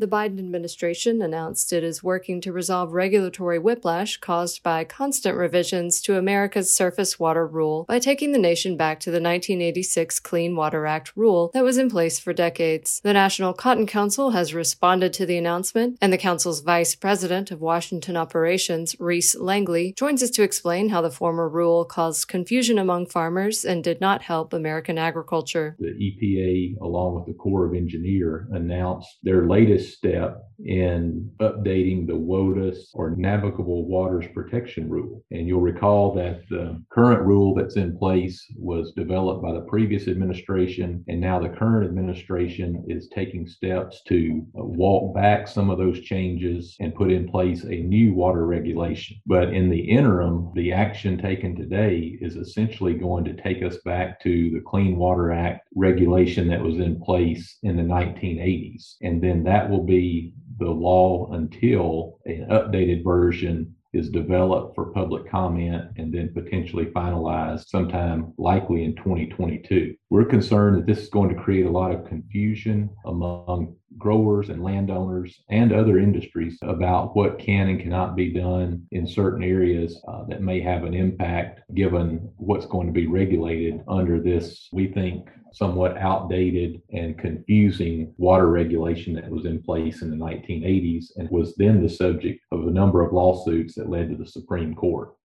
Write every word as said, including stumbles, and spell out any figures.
The Biden administration announced it is working to resolve regulatory whiplash caused by constant revisions to America's surface water rule by taking the nation back to the nineteen eighty-six Clean Water Act rule that was in place for decades. The National Cotton Council has responded to the announcement, and the council's vice president of Washington operations, Reese Langley, joins us to explain how the former rule caused confusion among farmers and did not help American agriculture. The E P A, along with the Corps of Engineers, announced their latest step in updating the WOTUS, or Navigable Waters Protection Rule. And you'll recall that the current rule that's in place was developed by the previous administration, and now the current administration is taking steps to uh, walk back some of those changes and put in place a new water regulation. But in the interim, the action taken today is essentially going to take us back to the Clean Water Act regulation that was in place in the nineteen eighties. And then that will be the law until an updated version is developed for public comment and then potentially finalized sometime likely in twenty twenty-two. We're concerned that this is going to create a lot of confusion among growers and landowners and other industries about what can and cannot be done in certain areas uh, that may have an impact given what's going to be regulated under this, we think, somewhat outdated and confusing water regulation that was in place in the nineteen eighties and was then the subject of a number of lawsuits that led to the Supreme Court.